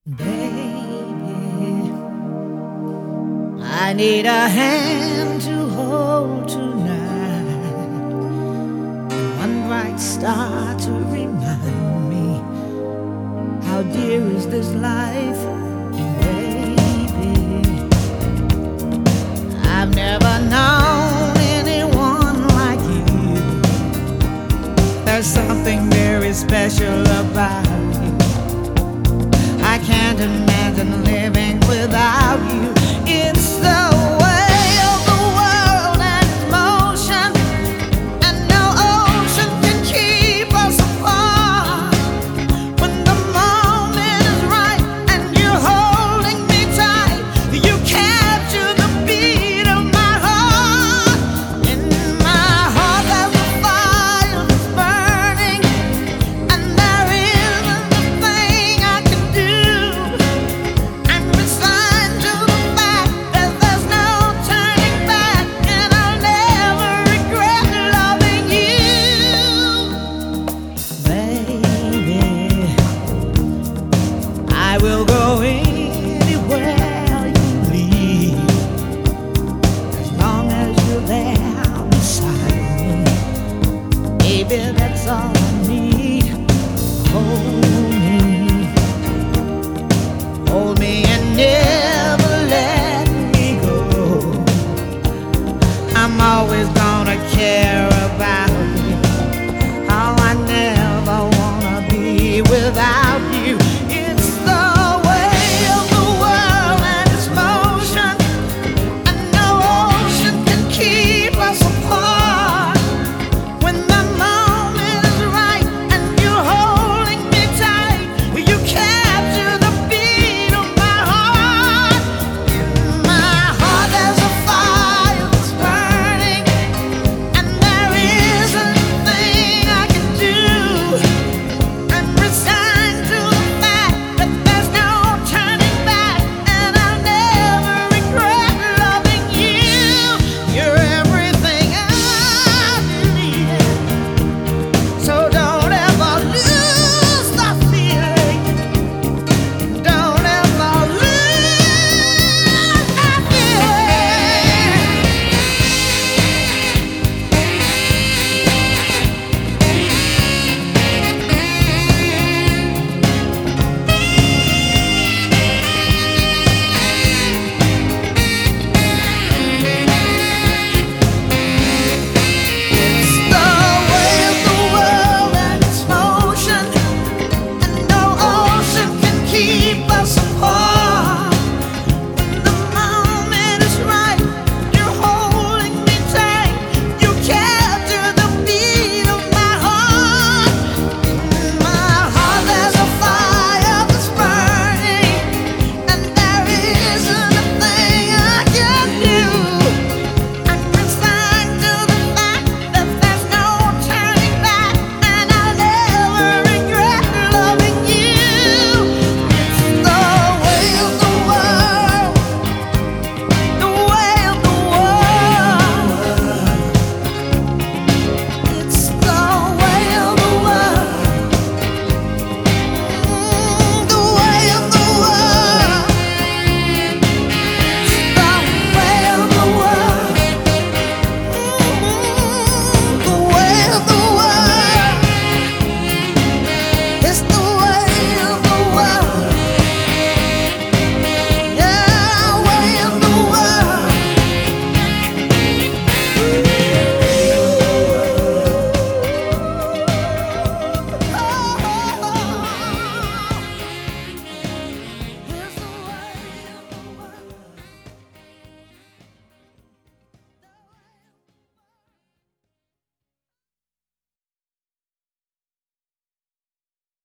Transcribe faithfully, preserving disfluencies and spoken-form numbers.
Baby, I need a hand to hold tonight, one bright star to remind me how dear is this life. Baby, I've never known anyone like you. There's something very special about you. I can't imagine living without you. It's the way of the world and its motion, and no ocean can keep us apart. When the moment is right and you're holding me tight, you capture the beat of my heart. In my heart there's a fire that's burning, and there isn't a thing I can do. I'm resigned to the fact that there's no turning back, and I'll never regret loving you. Baby, I will go in